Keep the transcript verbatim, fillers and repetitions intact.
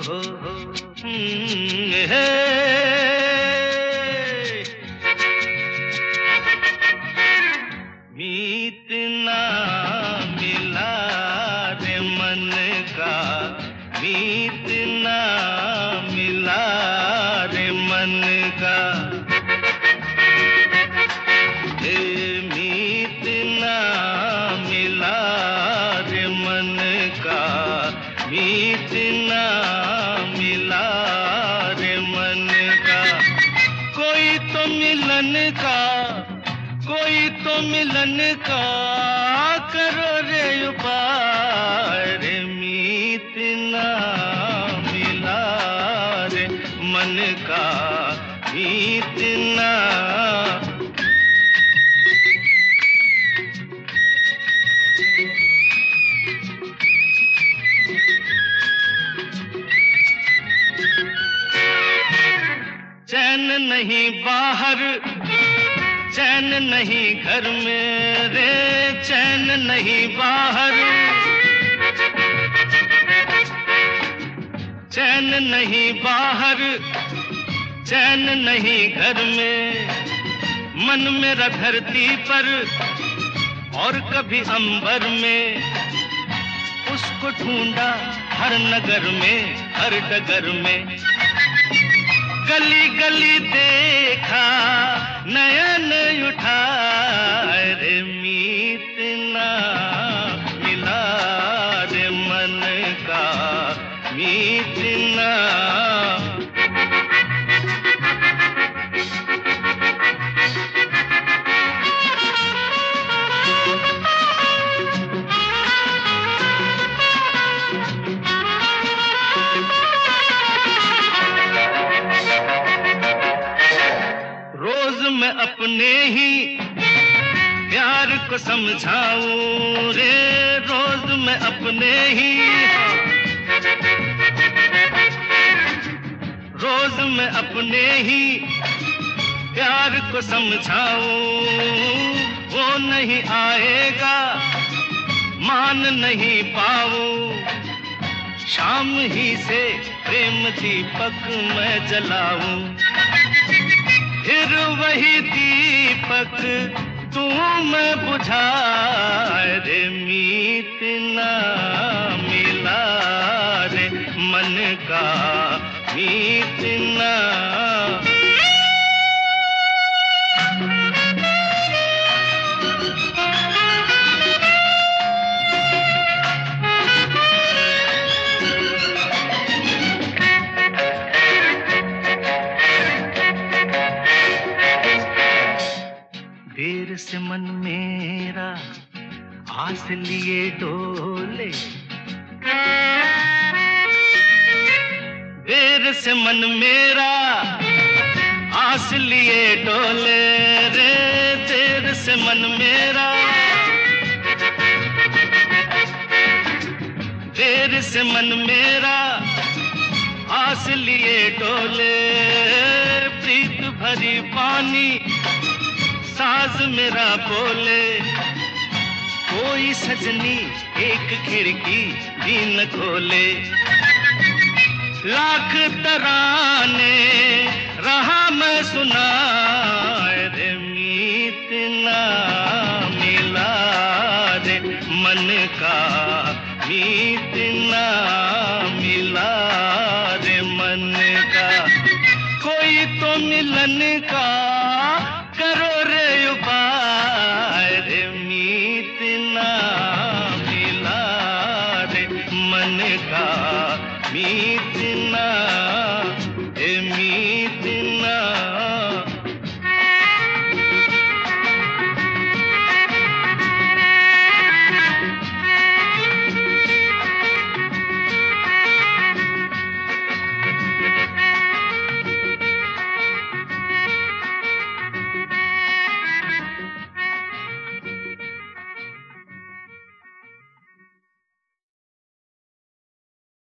हो हो हम्म, है मीत ना मिला रे मन का, मीत ना मिला रे मन का, ए मीत ना मिला रे मन का, मीत ना मिला रे मन का। कोई तो मिलन का, कोई तो मिलन का करो रे उपाय रे, मीत ना मिला रे मन का, मीत ना। चैन नहीं बाहर, चैन नहीं घर में रे, चैन नहीं बाहर, चैन नहीं बाहर, चैन नहीं घर में। मन मेरा धरती पर और कभी अंबर में, उसको ढूंढा हर नगर में, हर डगर में। गली गली देखा नयन उठाए रे, मीत ना मिला रे मन का, मीत ना। मैं अपने ही प्यार को समझाऊं रे, रोज मैं अपने ही, रोज मैं अपने ही प्यार को समझाऊं। वो नहीं आएगा मान नहीं पाऊं, शाम ही से प्रेम दीपक मैं जलाऊं। फिर वही दीपक तू मैं बुझाए रे, मीत ना मिला रे मन का, मीत ना। देर से मन मेरा आस लिए डोले, देर से मन मेरा आस लिए डोले रे, देर से मन मेरा, देर से मन मेरा आस लिए डोले। प्रीत भरी पानी साज मेरा बोले, कोई सजनी एक खिड़की भी न खोले। लाख तराने रहा मैं सुनाए रे, मीत ना मिला रे मन का, मीत ना मिला रे मन का। कोई तो मिलन का